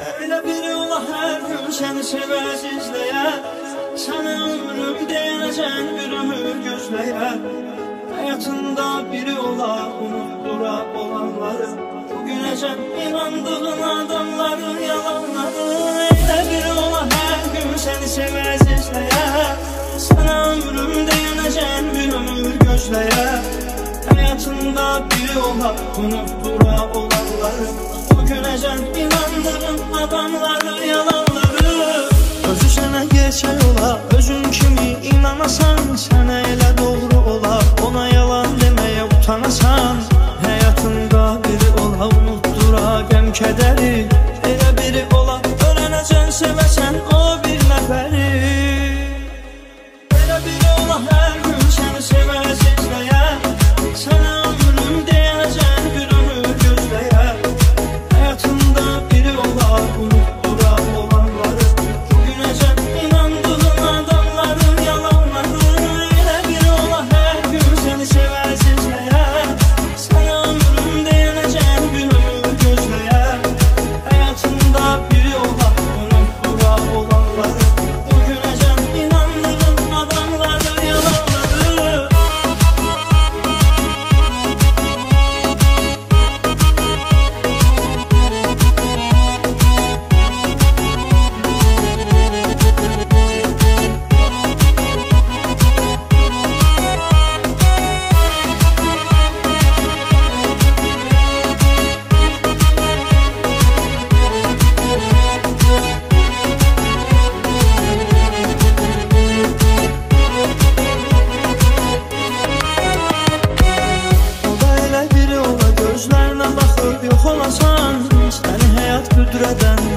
Elə biri ola hər gün səni sevəz izləyər. Sənə ömrüm deyənəcən bir ömür gözləyər. Həyatında biri ola unutdura olanları, bugünəcən inandığın adamların yalanları. Elə biri ola hər gün səni sevəz izləyər. Sənə ömrüm deyənəcən bir ömür gözləyər. Həyatında biri ola unutdura olanları, bugünəcən inandığın adamları yalanları. Özü sənə gerçək ola, özün kimi inanasan. Sənə elə doğru ola, ona yalan deməyə utanasan. Həyatında biri ola unutdura qəm kədəri. Elə biri ola öyrənəcən sevəsən o bir nəfəri. Elə biri ola hər gün səni sevəz izləyər. Sənə ömrüm deyənəcən bir ömür gözləyər. Həyatında biri ola unutdura olanları, bugünəcən inandığın adamların yalanları. Elə biri ola hər gün səni sevəz izləyər. Sənə ömrüm deyənəcən bir ömür gözləyər. Həyatında biri ola unutdura olanları, bugünəcən inandığın adamların yalanları. Gözlərinə baxıb yox olasan. Səni həyat büdrədən